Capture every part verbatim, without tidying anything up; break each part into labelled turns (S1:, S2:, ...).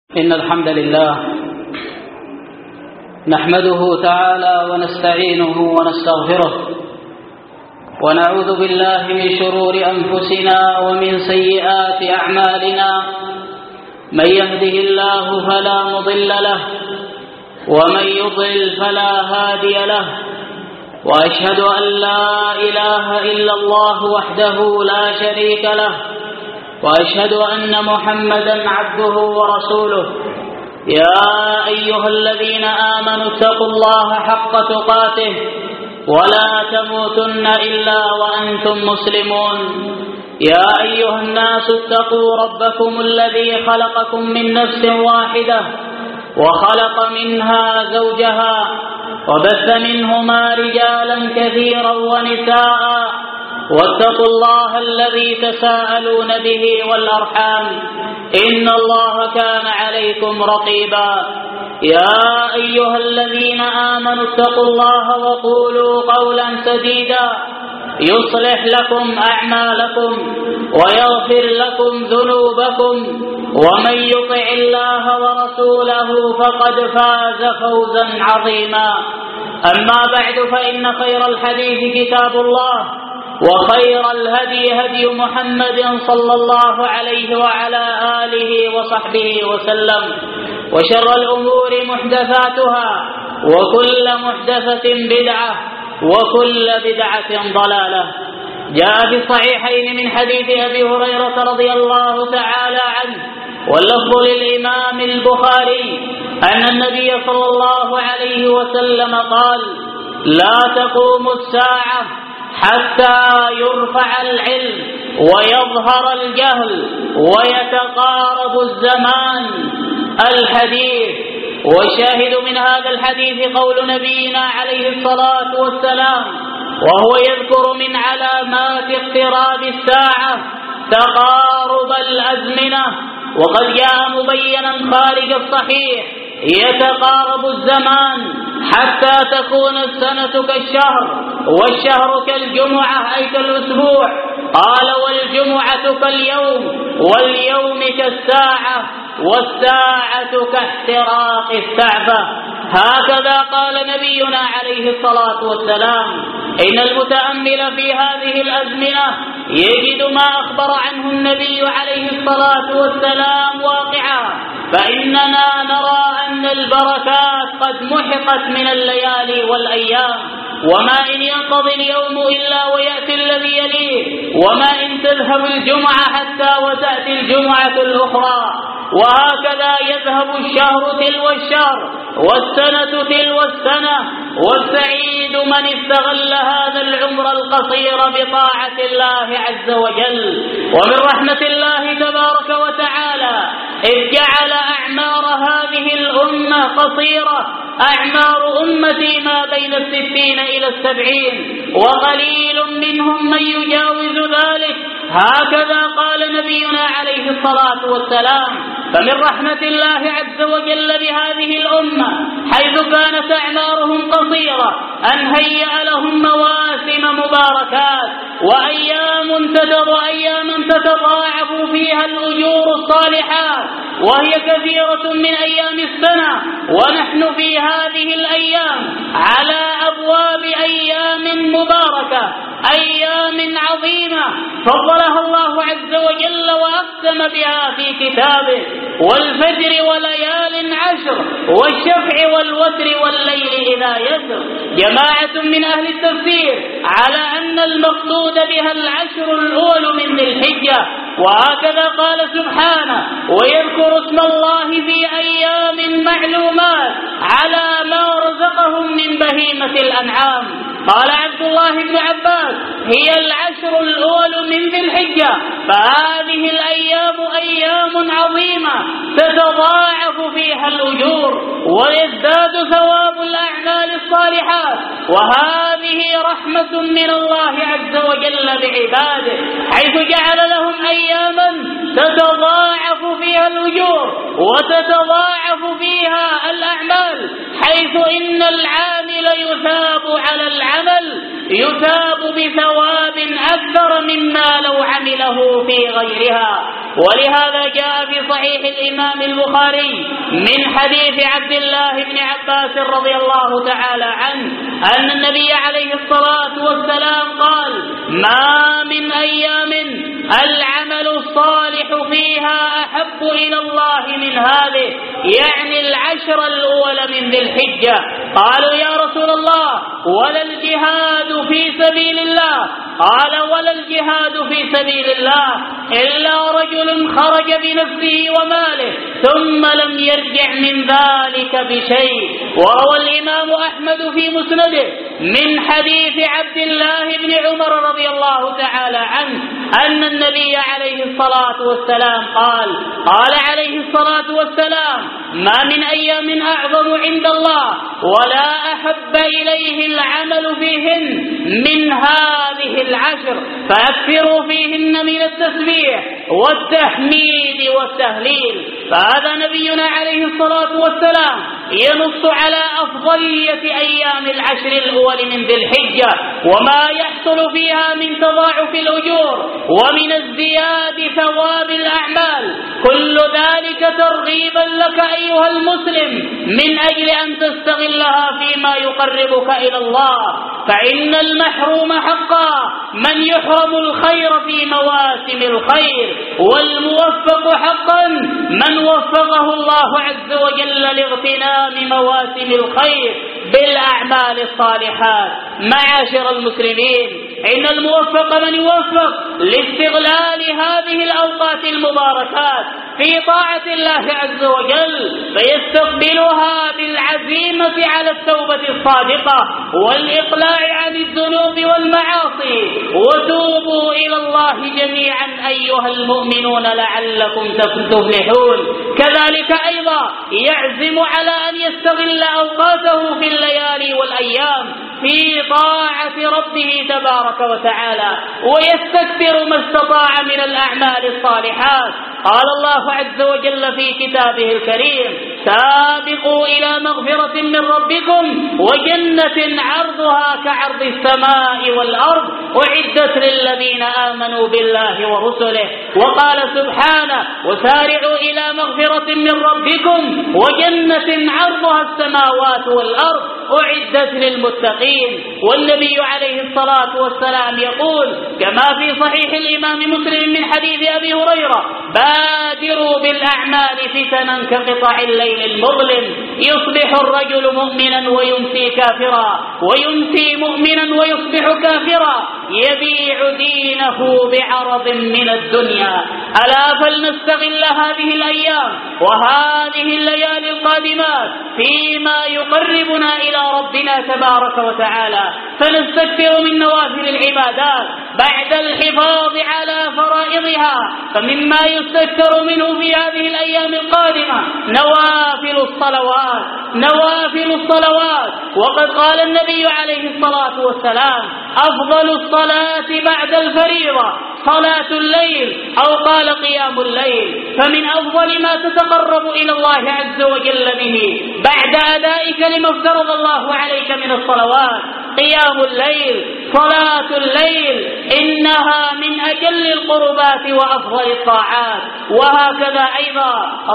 S1: إن الحمد لله نحمده تعالى ونستعينه ونستغفره ونعوذ بالله من شرور أنفسنا ومن سيئات أعمالنا. من يهده الله فلا مضل له ومن يضلل فلا هادي له، وأشهد أن لا إله إلا الله وحده لا شريك له، وأشهد أن محمدا عبده ورسوله. يا أيها الذين آمنوا اتقوا الله حق تقاته ولا تموتن إلا وأنتم مسلمون. يا أيها الناس اتقوا ربكم الذي خلقكم من نفس واحدة وخلق منها زوجها وبث منهما رجالا كثيرا ونساء، واتقوا الله الذي تساءلون به والأرحام إن الله كان عليكم رقيبا. يا أيها الذين آمنوا اتقوا الله وقولوا قولا سديدا يصلح لكم أعمالكم ويغفر لكم ذنوبكم، ومن يطع الله ورسوله فقد فاز فوزا عظيما. أما بعد، فإن خير الحديث كتاب الله، وخير الهدي هدي محمد صلى الله عليه وعلى آله وصحبه وسلم، وشر الأمور محدثاتها، وكل محدثة بدعة، وكل بدعة ضلالة. جاء في الصحيحين من حديث أبي هريرة رضي الله تعالى عنه، واللفظ للإمام البخاري، أن النبي صلى الله عليه وسلم قال: لا تقوم الساعة حتى يرفع العلم ويظهر الجهل ويتقارب الزمان. الحديث. والشاهد من هذا الحديث قول نبينا عليه الصلاة والسلام، وهو يذكر من علامات اقتراب الساعة تقارب الأزمنة، وقد جاء مبينا خارج الصحيح: يتقارب الزمان حتى تكون السنة كالشهر، والشهر كالجمعة أي كالأسبوع. قال: والجمعة كاليوم، واليوم كالساعة، والساعة كاحتراق الثعبة. هكذا قال نبينا عليه الصلاة والسلام. إن المتأمل في هذه الأزمنة يجد ما أخبر عنه النبي عليه الصلاة والسلام واقعا، فإننا نرى أن البركات قد محقت من الليالي والأيام، وما إن ينقضي اليوم إلا ويأتي الذي يليه، وما إن تذهب الجمعة حتى وتأتي الجمعة الأخرى، وهكذا يذهب الشهر تلو الشهر، والسنة تلو السنة. والسعيد من استغل هذا العمر القصير بطاعة الله عز وجل. ومن رحمة الله تبارك وتعالى إذ جعل أعمار هذه الأمة قصيرة. أعمار أمتي ما بين الستين إلى السبعين، وقليل منهم من يجاوز ذلك. هكذا قال نبينا عليه الصلاة والسلام. فمن رحمة الله عز وجل بهذه الأمة حيث كانت أعمارهم قصيرة أن هيأ لهم مواسم مباركات، وأيام أياما تتضاعف فيها الأجور الصالحات، وهي كثيرة من أيام السنة. ونحن في هذه الأيام على أبواب أيام مباركة، أيام عظيمة فضلها الله عز وجل وأقسم بها في كتابه: والفجر وليال عشر، والشفع والوتر والليل إذا يسر. جماعة من أهل التفسير على أن المقصود بها العشر الأول من ذي الحجة. وهكذا قال سبحانه: ويذكر اسم الله في أيام معلومات على ما رزقهم من بهيمة الأنعام. قال عبد الله بن عباس: هي العشر الأول من ذي الحجة، فهذه الأيام أيام عظيمة تتضاعف فيها بها الأجور ويزداد ثواب الأعمال الصالحات. وهذه رحمة من الله عز وجل بعباده، حيث جعل لهم أياما تتضاعف فيها الأجور وتتضاعف فيها الأعمال، حيث إن العامل يثاب على العمل، يثاب بثواب أكثر مما لو عمله في غيرها. ولهذا جاء في صحيح الإمام البخاري من حديث عبد الله بن عباس رضي الله تعالى عنه أن النبي عليه الصلاة والسلام قال: ما من أيام العمل الصالح فيها أحب إلى الله من هذه، يعني العشر الأول من ذي الحجة. قالوا: يا رسول الله ولا الجهاد في سبيل الله؟ قال: ولا الجهاد في سبيل الله إلا رجل خرج بنفسه وماله ثم لم يرجع من ذلك بشيء. وروى الإمام أحمد في مسنده من حديث عبد الله بن عمر رضي الله تعالى عنه أن النبي عليه الصلاة والسلام قال: قال عليه الصلاة والسلام: ما من أيام أعظم عند الله ولا أحب إليه العمل فيهن من هذه العشر، فأكثروا فيهن من التسبيح والتحميد والتهليل. فهذا نبينا عليه الصلاة والسلام ينص على أفضلية أيام العشر الأول من ذي الحجة وما يحصل فيها من تضاعف الأجور ومن ازدياد ثواب الأعمال، كل ذلك ترغيبا لك أيها المسلم من أجل أن تستغلها فيما يقربك إلى الله. فإن المحروم حقا من يحرم الخير في مواسم الخير، والموفق حقا من وفقه الله عز وجل لاغتنام مواسم الخير بالأعمال الصالحات. معاشر المسلمين، إن الموفق من يوفق لاستغلال هذه الأوقات المباركات في طاعة الله عز وجل، فيستقبلها بالعزيمة على التوبة الصادقة والإقلاع عن الذنوب والمعاصي. وتوبوا إلى الله جميعا أيها المؤمنون لعلكم تفلحون. كذلك أيضا يعزم على أن يستغل أوقاته في الليالي والأيام في طاعة ربه تبارك وتعالى، ويستكثر ما استطاع من الأعمال الصالحات. قال الله عز وجل في كتابه الكريم: سابقوا إلى مغفرة من ربكم وجنة عرضها كعرض السماء والأرض أعدت للذين آمنوا بالله ورسله. وقال سبحانه: وسارعوا إلى مغفرة من ربكم وجنة عرضها السماوات والأرض أعدت للمتقين. والنبي عليه الصلاة والسلام يقول كما في صحيح الإمام مسلم من حديث أبي هريرة: بادروا بالأعمال فتنا كقطع الليل المظلم، يصبح الرجل مؤمنا ويمسي كافرا ويمسي مؤمنا ويصبح كافرا، يبيع دينه بعرض من الدنيا. ألا فلنستغل هذه الأيام وهذه الليالي القادمات فيما يقربنا إلى ربنا تبارك وتعالى، فنستكثر من نوافل العبادات بعد الحفاظ على فرائضها. فمما يستكثر منه في هذه الأيام القادمة نوافل الصلوات، نوافل الصلوات. وقد قال النبي عليه الصلاة والسلام: أفضل الصلاة بعد الفريضة صلاة الليل، أو قال قيام الليل. فمن أفضل ما تتقرب إلى الله عز وجل به بعد أدائك لما افترض الله عليك من الصلوات قيام الليل، صلاة الليل، إنها من أجل القربات وأفضل الطاعات. وهكذا أيضا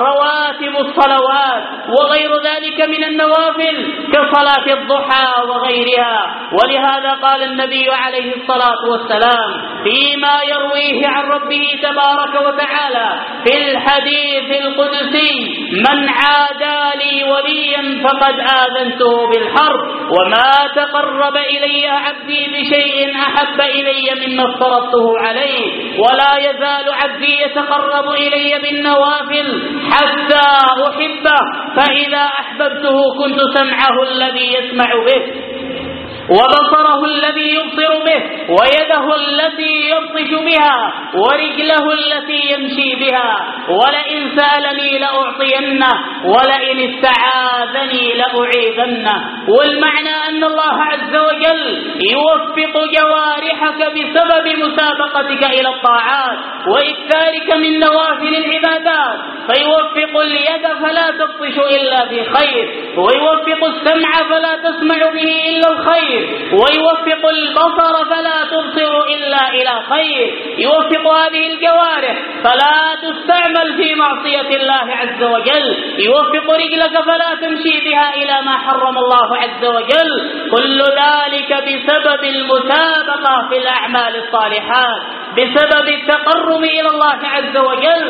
S1: رواتب الصلوات وغير ذلك من النوافل كصلاة الضحى وغيرها. ولهذا قال النبي عليه الصلاة والسلام فيما يرويه عن ربه تبارك وتعالى في الحديث القدسي: من عادى لي وليا فقد آذنته بالحرب، وما تقرب إلي عبدي بشيء أحب إلي مما افترضته عليه، ولا يزال عبدي يتقرب إلي بالنوافل حتى أحبه، فإذا أحببته كنت سمعه الذي يسمع به وبصره الذي يبصر به، ويده التي يبطش بها، ورجله التي يمشي بها، ولئن سألني لأعطينه، ولئن استعاذني لأعيذنه. والمعنى أن الله عز وجل يوفق جوارحك بسبب مسابقتك إلى الطاعات وإكثارك من نوافل العبادات، فيوفق اليد فلا تبطش إلا بخير، ويوفق السمع فلا تسمع به إلا الخير، ويوفق البصر فلا تبصر إلا إلى خير، يوفق هذه الجوارح فلا تستعمل في معصية الله عز وجل، يوفق رجلك فلا تمشي بها إلى ما حرم الله عز وجل. كل ذلك بسبب المسابقة في الأعمال الصالحات، بسبب التقرب إلى الله عز وجل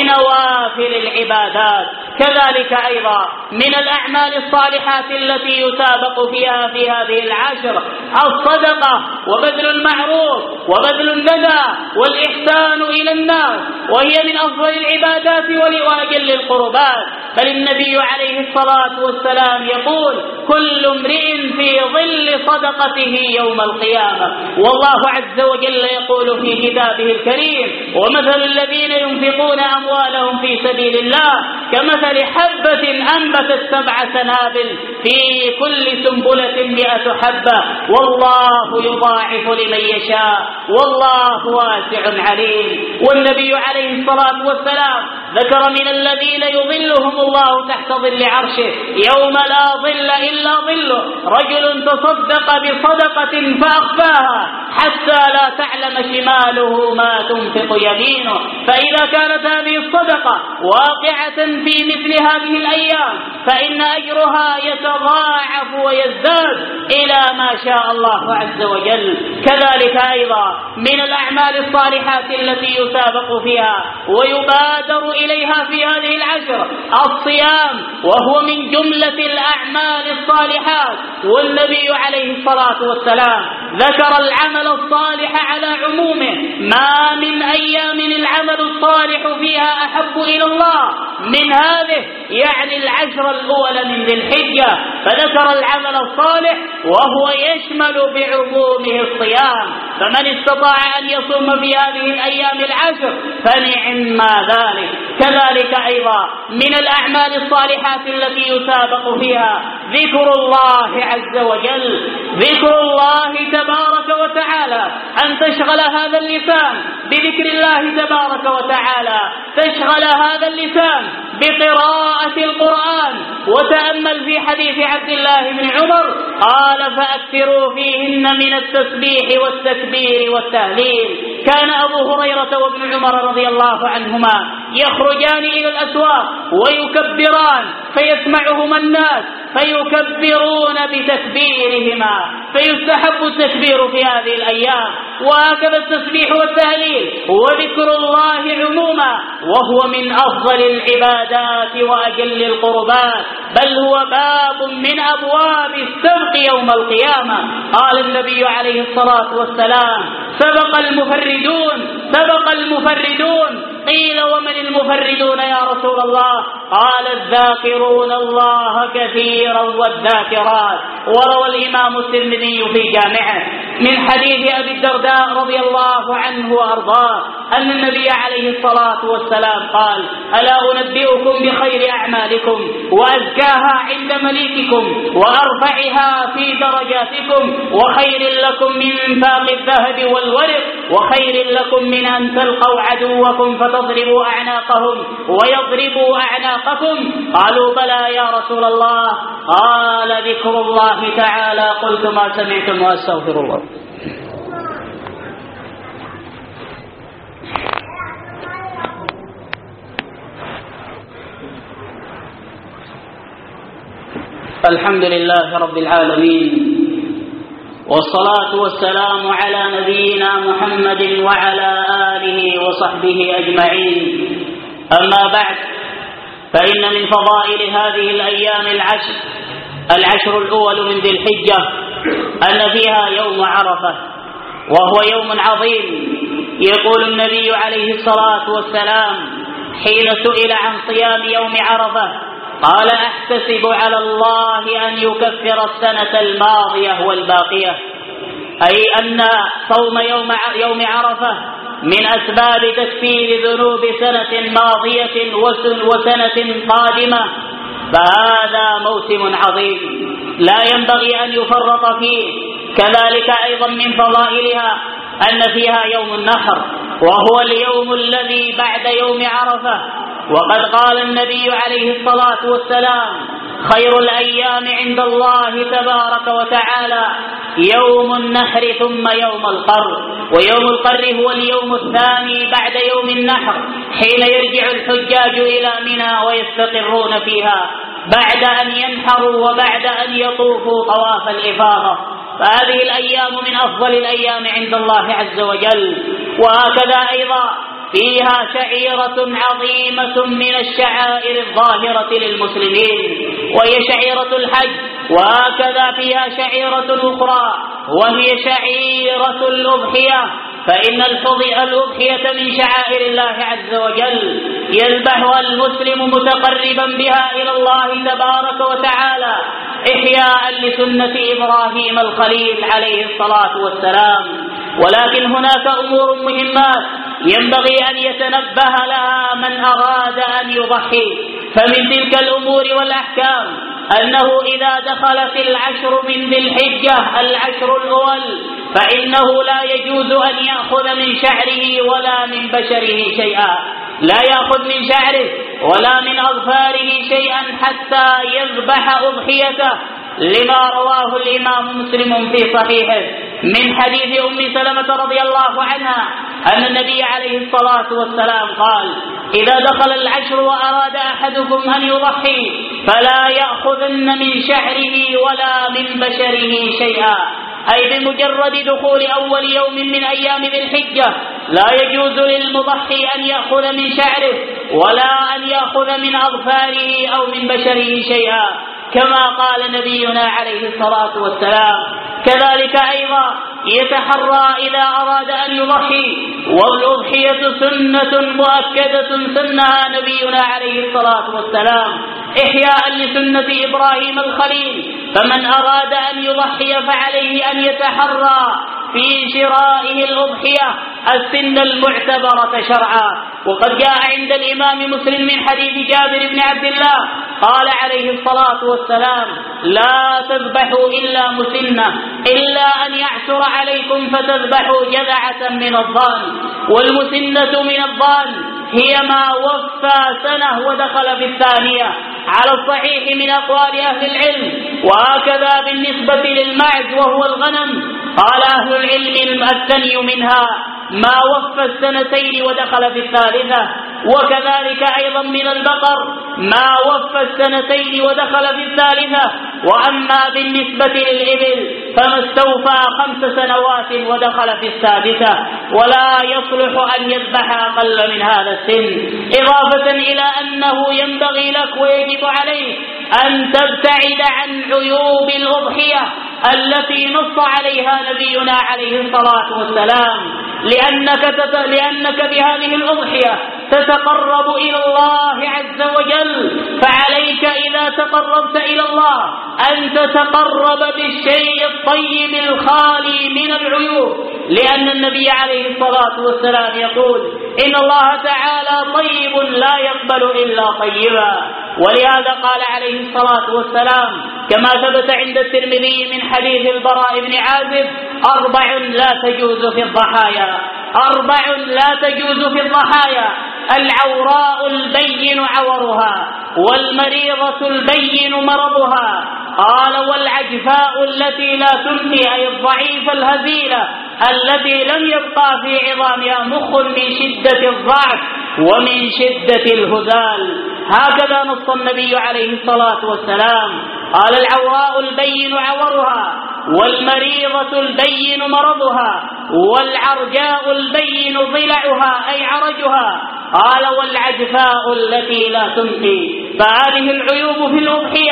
S1: بنوافل العبادات. كذلك أيضا من الأعمال الصالحات التي يسابق فيها في هذه العشر الصدقة وبذل المعروف وبذل الندى والإحسان إلى الناس، وهي من أفضل العبادات وأجل القربات. بل النبي عليه الصلاة والسلام يقول: كل امرئ في ظل صدقته يوم القيامة. والله عز وجل يقول في كتابه الكريم: ومثل الذين ينفقون أموالهم في سبيل الله كمثل حبة أنبتت سبع سنابل في كل سنبلة مئة حبة والله يضاعف لمن يشاء والله واسع عليم. والنبي عليه الصلاة والسلام ذكر من الذين يظلهم الله تحت ظل عرشه يوم لا ظل إلا ظله: رجل تصدق بصدقة فأخفاها حتى لا تعلم شماله ما تنفق يمينه. فإذا كانت هذه الصدقة واقعة في مثل هذه الأيام فإن أجرها يتضاعف ويزداد إلى ما شاء الله عز وجل. كذلك أيضا من الأعمال الصالحات التي يسابق فيها ويبادر إليها في هذه العشر الصيام، وهو من جملة الأعمال الصالحات. والنبي عليه الصلاة والسلام ذكر العمل الصالح على عمومه: ما من أيام العمل الصالح فيها أحب إلى الله من هذه، يعني العشر الأولى من ذي الحجة. فذكر العمل الصالح وهو يشمل بعمومه الصيام، فمن استطاع أن يصوم في هذه الأيام العشر فنعم ما ذلك. كذلك أيضا من الأعمال الصالحات التي يسابق فيها ذكر الله عز وجل، ذكر الله تبارك وتعالى، أن تشغل هذا اللسان بذكر الله تبارك وتعالى، تشغل هذا اللسان بقراءة القرآن. وتأمل في حديث عبد الله بن عمر قال: فأكثروا فيهن من التسبيح والتكبير والتهليل. كان أبو هريرة وابن عمر رضي الله عنهما يخرجان إلى الأسواق ويكبران فيسمعهما الناس فيكبرون بتكبيرهما، فيستحب التكبير في هذه الأيام، وهكذا التسبيح والتهليل وذكر الله عموما، وهو من أفضل العبادات وأجل القربات، بل هو باب من أبواب السبق يوم القيامة. قال النبي عليه الصلاة والسلام: سبق المفردون سبق المفردون. قيل: ومن المفردون يا رسول الله؟ قال: الذاكرون الله كثيرا والذاكرات. وروى الإمام الترمذي في جامعه من حديث أبي الدرداء رضي الله عنه وأرضاه أن النبي عليه الصلاة والسلام قال: ألا أنبئكم بخير أعمالكم وأزكاها عند مليككم وأرفعها في درجاتكم وخير لكم من إنفاق الذهب والورق وخير لكم من أن تلقوا عدوكم فتضربوا أعناقهم ويضربوا أعناقكم؟ قالوا: بلى يا رسول الله. قال: ذكر الله تعالى. قلت: ما سمعتم وأستغفر الله. الحمد لله رب العالمين، والصلاة والسلام على نبينا محمد وعلى آله وصحبه أجمعين. أما بعد، فإن من فضائل هذه الأيام العشر العشر الأول من ذي الحجة أن فيها يوم عرفة، وهو يوم عظيم. يقول النبي عليه الصلاة والسلام حين سئل عن صيام يوم عرفة: قال أحتسب على الله أن يكفر السنة الماضية والباقية، أي أن صوم يوم يوم عرفة من أسباب تكفير ذنوب سنة ماضية وسنة قادمة، فهذا موسم عظيم لا ينبغي أن يفرط فيه. كذلك أيضا من فضائلها أن فيها يوم النحر، وهو اليوم الذي بعد يوم عرفة، وقد قال النبي عليه الصلاة والسلام: خير الأيام عند الله تبارك وتعالى يوم النحر ثم يوم القر، ويوم القر هو اليوم الثاني بعد يوم النحر، حين يرجع الحجاج إلى منى ويستقرون فيها بعد أن ينحروا وبعد أن يطوفوا طواف الإفاضة. فهذه الأيام من أفضل الأيام عند الله عز وجل. وهكذا أيضا فيها شعيرة عظيمة من الشعائر الظاهرة للمسلمين، وهي شعيرة الحج. وهكذا فيها شعيرة أخرى وهي شعيرة الأضحية، فإن الأضحية من شعائر الله عز وجل يذبحها المسلم متقربا بها إلى الله تبارك وتعالى إحياء لسنة إبراهيم الخليل عليه الصلاة والسلام. ولكن هناك أمور مهمات ينبغي أن يتنبه لها من أراد أن يضحي. فمن تلك الأمور والأحكام أنه إذا دخلت العشر من ذي الحجة العشر الأول فإنه لا يجوز أن يأخذ من شعره ولا من بشره شيئا، لا يأخذ من شعره ولا من أظفاره شيئا حتى يذبح أضحيته، لما رواه الإمام مسلم في صحيحه من حديث أم سلمة رضي الله عنها أن النبي عليه الصلاة والسلام قال: إذا دخل العشر وأراد أحدكم أن يضحي فلا يأخذن من شعره ولا من بشره شيئا، أي بمجرد دخول أول يوم من أيام ذي الحجة لا يجوز للمضحي أن يأخذ من شعره ولا أن يأخذ من أظفاره أو من بشره شيئا، كما قال نبينا عليه الصلاة والسلام. كذلك أيضا يتحرى إذا أراد أن يضحي، والأضحية سنة مؤكدة سنها نبينا عليه الصلاة والسلام إحياء لسنة إبراهيم الخليل، فمن أراد أن يضحي فعليه أن يتحرى في شرائه الأضحية السن المعتبرة شرعا. وقد جاء عند الإمام مسلم من حديث جابر بن عبد الله قال عليه الصلاة والسلام: لا تذبحوا إلا مسنة إلا أن يعثر عليكم فتذبحوا جذعة من الضان، والمسنة من الضان هي ما وفى سنة ودخل في الثانية على الصحيح من أقوال أهل العلم. وهكذا بالنسبة للمعز وهو الغنم قال أهل العلم: الثني منها ما وفى السنتين ودخل في الثالثة. وكذلك أيضا من البقر ما وفى السنتين ودخل في الثالثة. وأما بالنسبة للإبل فما استوفى خمس سنوات ودخل في السادسة، ولا يصلح أن يذبح أقل من هذا السن. إضافة إلى أنه ينبغي لك ويجب عليك أن تبتعد عن عيوب الأضحية التي نص عليها نبينا عليه الصلاة والسلام، لأنك, تت... لأنك بهذه الأضحية تتقرب إلى الله عز وجل. فعليك إذا تقربت إلى الله أن تتقرب بالشيء الطيب الخالي من العيوب، لأن النبي عليه الصلاة والسلام يقول: إن الله تعالى طيب لا يقبل إلا طيبا. ولهذا قال عليه الصلاة والسلام كما ثبت عند الترمذي من حديث البراء بن عازب: أربع لا تجوز في الضحايا، أربع لا تجوز في الضحايا: العوراء البين عورها، والمريضة البين مرضها، قال: والعجفاء التي لا تنفي، أي الضعيفة الهزيلة التي لم يبقى في عظامها مخ من شدة الضعف ومن شدة الهزال. هكذا نص النبي عليه الصلاة والسلام قال: العوراء البين عورها، والمريضة البين مرضها، والعرجاء البين ضلعها أي عرجها، قال: والعجفاء التي لا تنقي. فهذه العيوب في الأضحية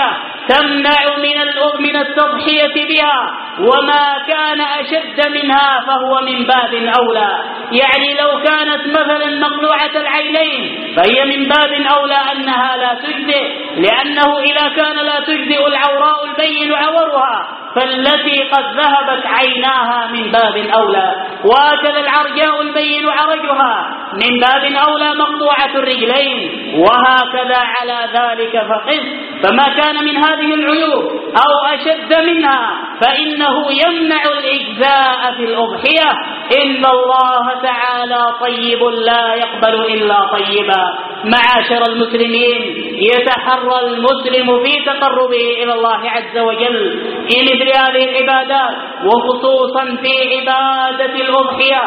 S1: تمنع من التضحية بها، وما كان أشد منها فهو من باب أولى. يعني لو كانت مثلا مقلوعة العينين فهي من باب أولى أنها لا تجزئ، لأنه إذا كان لا تجزئ العوراء البين عورها فالتي قد ذهبت عيناها من باب أولى، وهكذا العرجاء البين عرجها من باب أولى مقطوعة الرجلين، وهكذا على ذلك فقس. فما كان من هذه العيوب أو أشد منها فإنه يمنع الإجزاء في الأضحية. إن الله تعالى طيب لا يقبل إلا طيبا. معاشر المسلمين، يتحرى المسلم في تقربه إلى الله عز وجل في مثل هذه العبادات، وخصوصا في عبادة الأضحية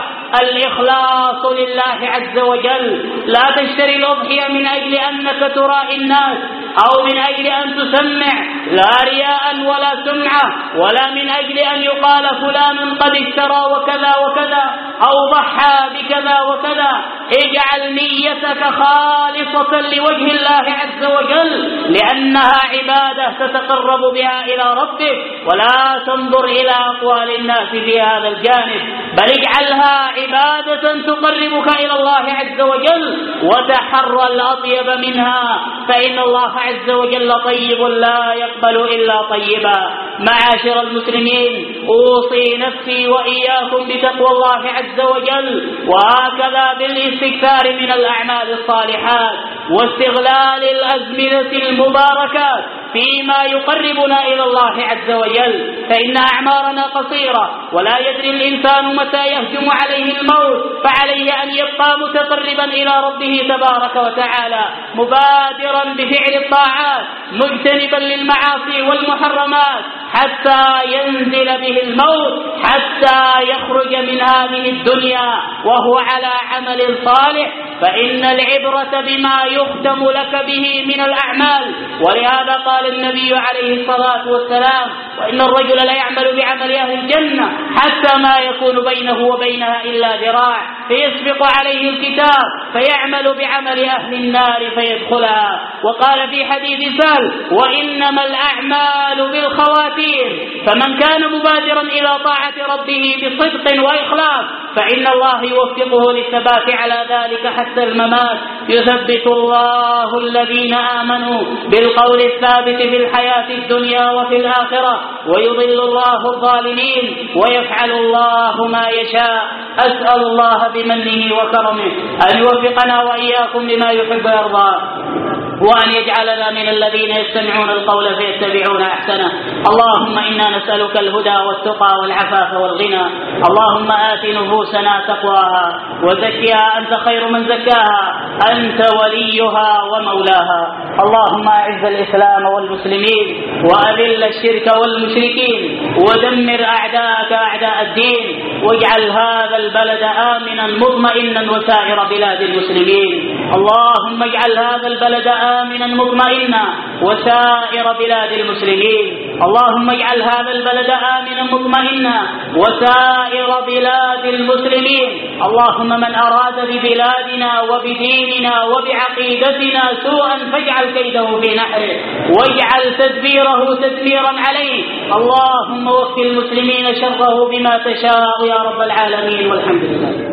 S1: الإخلاص لله عز وجل. لا تشتري الأضحية من أجل أنك تراعي الناس أو من أجل أن تسمع، لا رياء ولا سمعة، ولا من أجل أن يقال فلان قد اشترى وكذا وكذا أو ضحى بكذا وكذا. اجعل نيتك خالصة لوجه الله عز وجل، لأنها عبادة تتقرب بها إلى ربك، ولا تنظر إلى أقوال الناس في هذا الجانب، بل اجعلها عبادة تقربك إلى الله عز وجل، وتحرى الأطيب منها، فإن الله عز وجل طيب لا يقبل إلا طيبا. معاشر المسلمين، أوصي نفسي وإياكم بتقوى الله عز وجل، وهكذا بالاستكثار من الأعمال الصالحات واستغلال الأزمنة المباركات فيما يقربنا إلى الله عز وجل، فإن أعمارنا قصيرة ولا يدري الإنسان متى يهجم عليه الموت، فعليه أن يبقى متقربا إلى ربه تبارك وتعالى، مبادرا بفعل الطاعات، مجتنبا للمعاصي والمحرمات حتى ينزل به الموت، حتى يخرج من هذه الدنيا وهو على عمل صالح. فإن العبرة بما يختم لك به من الأعمال، ولهذا قال النبي عليه الصلاة والسلام: وإن الرجل لا يعمل بعمل أهل الجنة حتى ما يكون بينه وبينها إلا ذراع، فيسبق عليه الكتاب فيعمل بعمل أهل النار فيدخلها. وقال في حديث سهل: وإنما الأعمال بالخواتيم، فمن كان مبادرا إلى طاعة ربه بصدق وإخلاص فإن الله يوفقه للثبات على ذلك حتى الممات. يثبت الله الذين آمنوا بالقول الثابت في الحياة الدنيا وفي الآخرة، ويضل الله الظالمين، ويفعل الله ما يشاء. أسأل الله بمنه وكرمه أن يوفقنا وإياكم لما يحب ويرضى، وأن يجعلنا من الذين يستمعون القول فيتبعون أحسنه. اللهم إنا نسألك الهدى والتقى والعفاف والغنى. اللهم آت نفوسنا تقواها وزكها أنت خير من زكاها، أنت وليها ومولاها. اللهم أعز الإسلام والمسلمين، وأذل الشرك والمشركين، ودمر أعداءك أعداء الدين، واجعل هذا البلد آمنا مطمئنا وسائر بلاد المسلمين. اللهم اجعل هذا البلد آمنا مطمئنا وسائر بلاد المسلمين. اللهم اجعل هذا البلد آمنا مطمئنا وسائر بلاد المسلمين. اللهم من أراد ببلادنا وبديننا وبعقيدتنا سوءا فاجعل كيده في نحره، واجعل تدبيره تدميرا عليه. اللهم وفق المسلمين شره بما تشاء يا رب العالمين، والحمد لله.